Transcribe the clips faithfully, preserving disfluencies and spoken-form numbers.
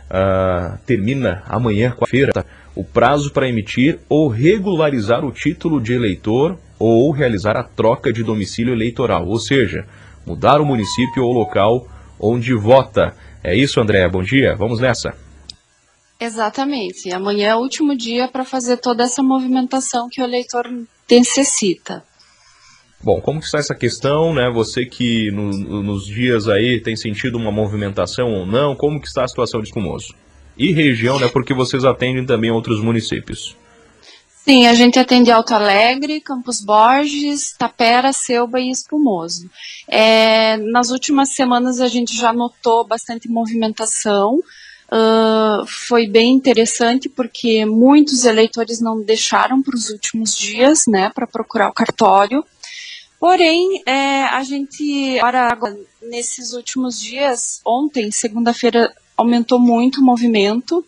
uh, termina amanhã, quarta-feira, o prazo para emitir ou regularizar o título de eleitor ou realizar a troca de domicílio eleitoral, ou seja, mudar o município ou local onde vota. É isso, Andréa, bom dia, vamos nessa. Exatamente, amanhã é o último dia para fazer toda essa movimentação que o eleitor necessita. Bom, como está essa questão, né? Você que no, nos dias aí tem sentido uma movimentação ou não, como que está a situação de Espumoso? E região, né? Porque vocês atendem também outros municípios. Sim, a gente atende Alto Alegre, Campos Borges, Tapera, Selba e Espumoso. É, nas últimas semanas a gente já notou bastante movimentação. Uh, foi bem interessante porque muitos eleitores não deixaram para os últimos dias, né, para procurar o cartório. Porém, é, a gente, agora, nesses últimos dias, ontem, segunda-feira, aumentou muito o movimento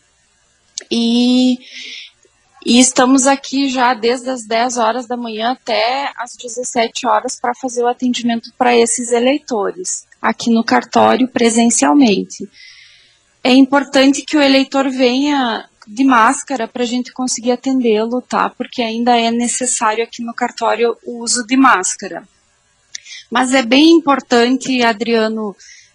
e, e estamos aqui já desde as dez horas da manhã até as dezessete horas para fazer o atendimento para esses eleitores, aqui no cartório presencialmente. É importante que o eleitor venha de máscara para a gente conseguir atendê-lo, tá? Porque ainda é necessário aqui no cartório o uso de máscara. Mas é bem importante, Adriano,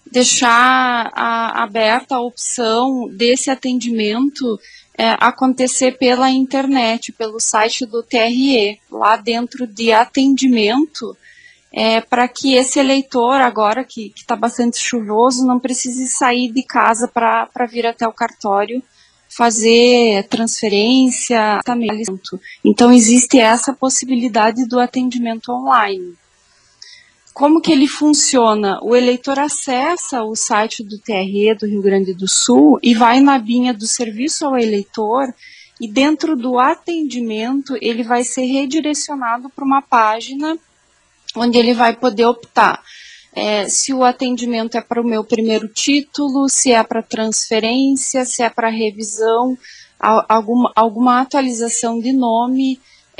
deixar a, aberta a opção desse atendimento é, acontecer pela internet, pelo site do T R E, lá dentro de atendimento, é, para que esse eleitor, agora que está bastante chuvoso, não precise sair de casa para vir até o cartório fazer transferência. Então, existe essa possibilidade do atendimento online. Como que ele funciona? O eleitor acessa o site do T R E do Rio Grande do Sul e vai na abinha do serviço ao eleitor e dentro do atendimento ele vai ser redirecionado para uma página onde ele vai poder optar é, se o atendimento é para o meu primeiro título, se é para transferência, se é para revisão, alguma, alguma atualização de nome,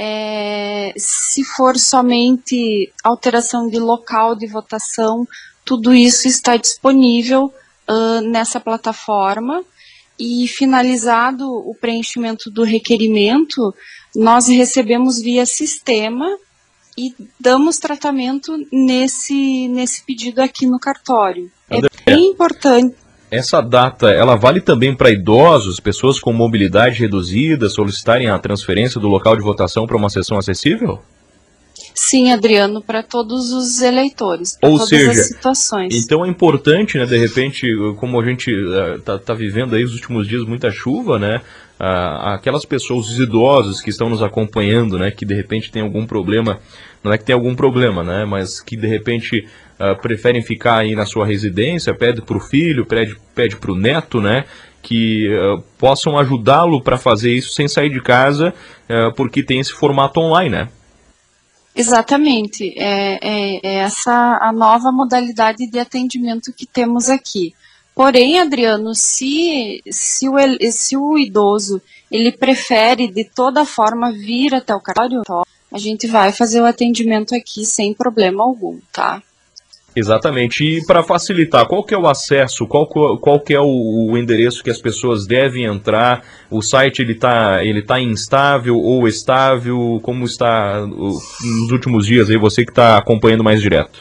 é, se for somente alteração de local de votação, tudo isso está disponível uh, nessa plataforma. E finalizado o preenchimento do requerimento, nós recebemos via sistema e damos tratamento nesse, nesse pedido aqui no cartório. André, é bem importante. Essa data, ela vale também para idosos, pessoas com mobilidade reduzida, solicitarem a transferência do local de votação para uma sessão acessível? Sim, Adriano, para todos os eleitores, para todas seja, as situações. Então é importante, né, de repente, como a gente está uh, tá vivendo aí os últimos dias muita chuva, né, uh, aquelas pessoas, os idosos que estão nos acompanhando, né, que de repente tem algum problema, não é que tem algum problema, né, mas que de repente uh, preferem ficar aí na sua residência, pede para o filho, pede, pede para o neto, né, que uh, possam ajudá-lo para fazer isso sem sair de casa, uh, porque tem esse formato online, né? Exatamente, é, é, é essa a nova modalidade de atendimento que temos aqui. Porém, Adriano, se, se, o, se o idoso ele prefere de toda forma vir até o cartório, a gente vai fazer o atendimento aqui sem problema algum, tá? Exatamente. E para facilitar, qual que é o acesso, qual, qual que é o, o endereço que as pessoas devem entrar? O site ele está ele tá instável ou estável? Como está o, nos últimos dias aí, você que está acompanhando mais direto?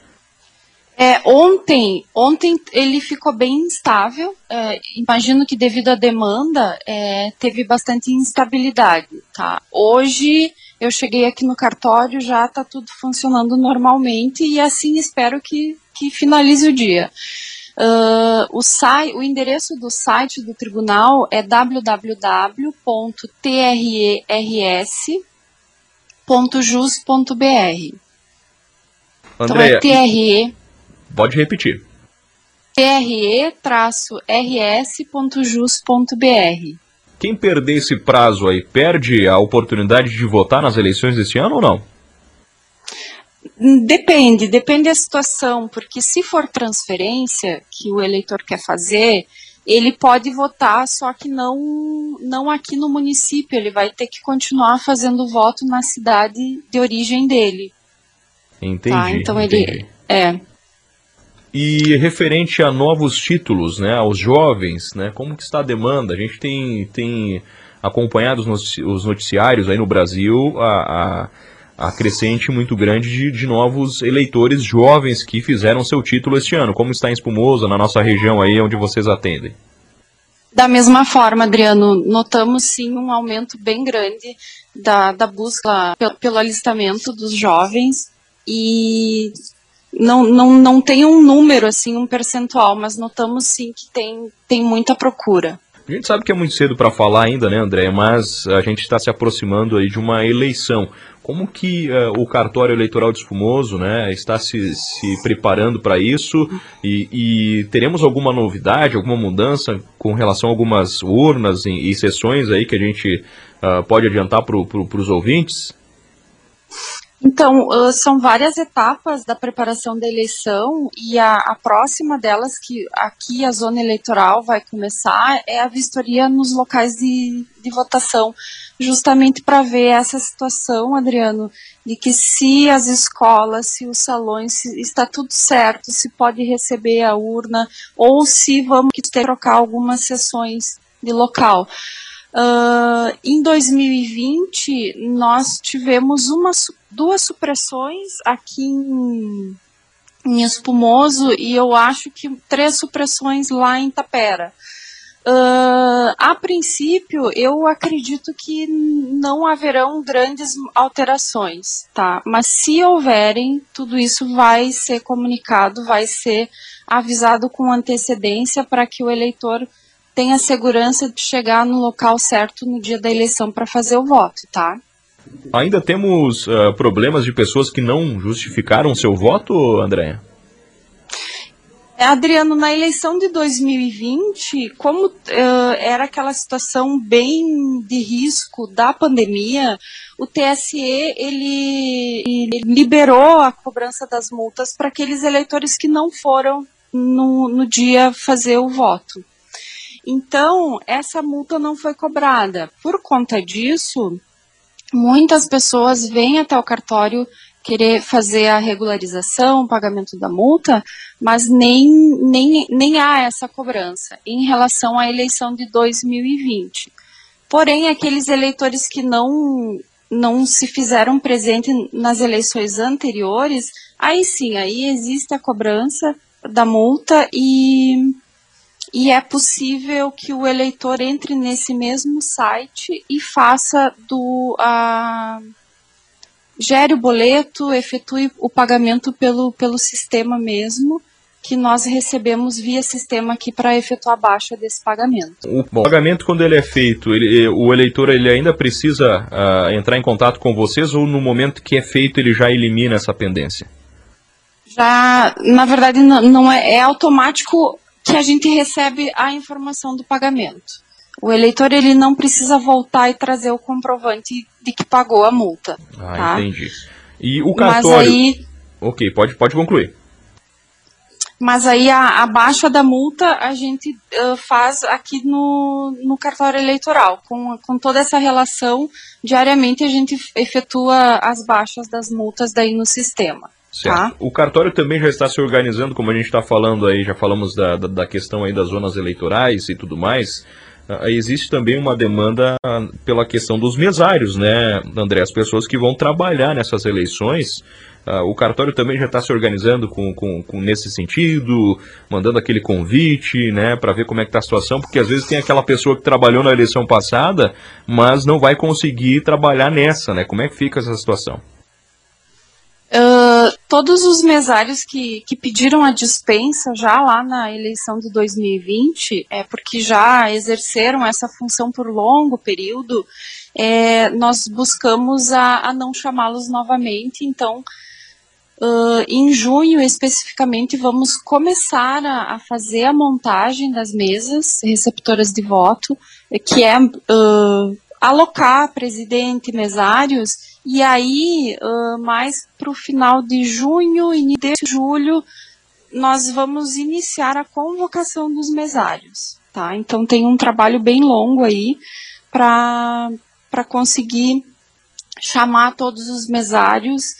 É, ontem, ontem ele ficou bem instável, é, imagino que devido à demanda é, teve bastante instabilidade, tá? Hoje eu cheguei aqui no cartório, já está tudo funcionando normalmente e assim espero que, que finalize o dia. Uh, o, site, o endereço do site do tribunal é w w w ponto t r e r s ponto jus ponto b r. Então é T R E... Pode repetir. T R E R S ponto jus ponto b r. Quem perder esse prazo aí, perde a oportunidade de votar nas eleições desse ano ou não? Depende, depende da situação, porque se for transferência que o eleitor quer fazer, ele pode votar, só que não, não aqui no município, ele vai ter que continuar fazendo voto na cidade de origem dele. Entendi. Tá? Então entendi. ele... É... E referente a novos títulos, né, aos jovens, né, como que está a demanda? A gente tem, tem acompanhado os noticiários aí no Brasil, a, a, a crescente muito grande de, de novos eleitores jovens que fizeram seu título este ano. Como está em Espumoso, na nossa região aí onde vocês atendem? Da mesma forma, Adriano, notamos sim um aumento bem grande da, da busca pelo, pelo alistamento dos jovens e não, não, não tem um número, assim, um percentual, mas notamos sim que tem, tem muita procura. A gente sabe que é muito cedo para falar ainda, né, André? Mas a gente está se aproximando aí de uma eleição. Como que uh, o cartório eleitoral de Espumoso, né, está se, se preparando para isso? E, e teremos alguma novidade, alguma mudança com relação a algumas urnas e, e sessões aí que a gente uh, pode adiantar para pro, os ouvintes? Então, uh, são várias etapas da preparação da eleição e a, a próxima delas, que aqui a zona eleitoral vai começar, é a vistoria nos locais de, de votação, justamente para ver essa situação, Adriano, de que se as escolas, se os salões, se está tudo certo, se pode receber a urna, ou se vamos ter que trocar algumas sessões de local. Uh, em dois mil e vinte, nós tivemos uma, duas supressões aqui em, em Espumoso e eu acho que três supressões lá em Tapera. Uh, a princípio, eu acredito que não haverão grandes alterações, tá? Mas se houverem, tudo isso vai ser comunicado, vai ser avisado com antecedência para que o eleitor tenha segurança de chegar no local certo no dia da eleição para fazer o voto, tá? Ainda temos uh, problemas de pessoas que não justificaram seu voto, Andréia? Adriano, na eleição de dois mil e vinte, como uh, era aquela situação bem de risco da pandemia, o T S E ele, ele liberou a cobrança das multas para aqueles eleitores que não foram no, no dia fazer o voto. Então, essa multa não foi cobrada. Por conta disso, muitas pessoas vêm até o cartório querer fazer a regularização, o pagamento da multa, mas nem, nem, nem há essa cobrança em relação à eleição de dois mil e vinte. Porém, aqueles eleitores que não, não se fizeram presente nas eleições anteriores, aí sim, aí existe a cobrança da multa e... E é possível que o eleitor entre nesse mesmo site e faça do... A, gere o boleto, efetue o pagamento pelo, pelo sistema mesmo, que nós recebemos via sistema aqui para efetuar a baixa desse pagamento. O pagamento, quando ele é feito, ele, o eleitor ele ainda precisa uh, entrar em contato com vocês ou no momento que é feito ele já elimina essa pendência? Já, na verdade, não, não é, é automático que a gente recebe a informação do pagamento. O eleitor ele não precisa voltar e trazer o comprovante de que pagou a multa. Ah, tá? Entendi. E o cartório... Mas aí, ok, pode, pode concluir. Mas aí a, a baixa da multa a gente uh, faz aqui no, no cartório eleitoral. Com, com toda essa relação, diariamente a gente efetua as baixas das multas daí no sistema. Certo. Tá? O cartório também já está se organizando, como a gente está falando aí, já falamos da, da, da questão aí das zonas eleitorais e tudo mais. Uh, existe também uma demanda pela questão dos mesários, né, André? As pessoas que vão trabalhar nessas eleições. Uh, o cartório também já está se organizando com, com, com nesse sentido, mandando aquele convite, né, para ver como é que está a situação, porque às vezes tem aquela pessoa que trabalhou na eleição passada, mas não vai conseguir trabalhar nessa, né? Como é que fica essa situação? Uh, todos os mesários que, que pediram a dispensa já lá na eleição de dois mil e vinte, é porque já exerceram essa função por longo período, é, nós buscamos a, a não chamá-los novamente. Então, uh, em junho especificamente, vamos começar a, a fazer a montagem das mesas receptoras de voto, que é uh, alocar presidente, mesários. E aí, uh, mais para o final de junho, início de julho, nós vamos iniciar a convocação dos mesários, tá? Então tem um trabalho bem longo aí para para conseguir chamar todos os mesários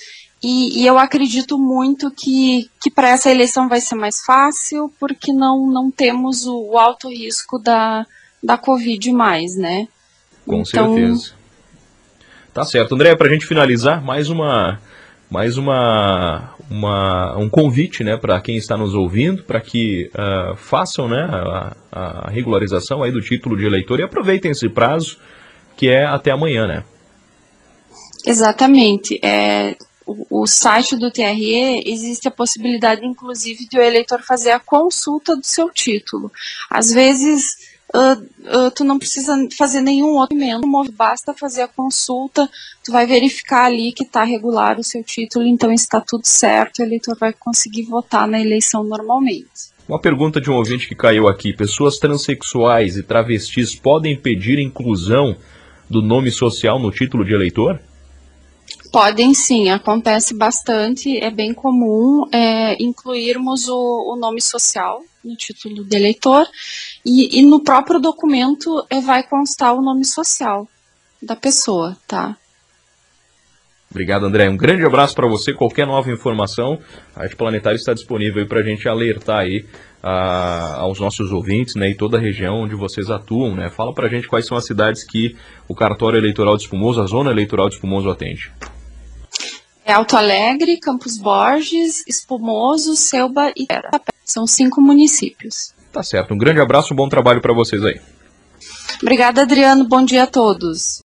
E, e eu acredito muito que, que para essa eleição vai ser mais fácil, porque não, não temos o, o alto risco da, da Covid mais, né? Com então... certeza. Tá certo. André, para a gente finalizar, mais uma... mais uma, uma, um convite, né, para quem está nos ouvindo, para que uh, façam, né, a, a regularização aí do título de eleitor e aproveitem esse prazo, que é até amanhã, né? Exatamente. É, o, o site do T R E existe a possibilidade, inclusive, de o eleitor fazer a consulta do seu título. Às vezes... Uh, uh, tu não precisa fazer nenhum outro documento, basta fazer a consulta, tu vai verificar ali que está regular o seu título, então está tudo certo, o eleitor vai conseguir votar na eleição normalmente. Uma pergunta de um ouvinte que caiu aqui: pessoas transexuais e travestis podem pedir inclusão do nome social no título de eleitor? Podem sim, acontece bastante, é bem comum é, incluirmos o, o nome social no título de eleitor e, e no próprio documento é, vai constar o nome social da pessoa, tá? Obrigado, André. Um grande abraço para você. Qualquer nova informação, a Rádio Planetário está disponível para a gente alertar aí a, aos nossos ouvintes, né, e toda a região onde vocês atuam, né? Fala para a gente quais são as cidades que o cartório eleitoral de Espumoso, a zona eleitoral de Espumoso atende. É Alto Alegre, Campos Borges, Espumoso, Selba e Itapera. São cinco municípios. Tá certo. Um grande abraço, um bom trabalho para vocês aí. Obrigada, Adriano. Bom dia a todos.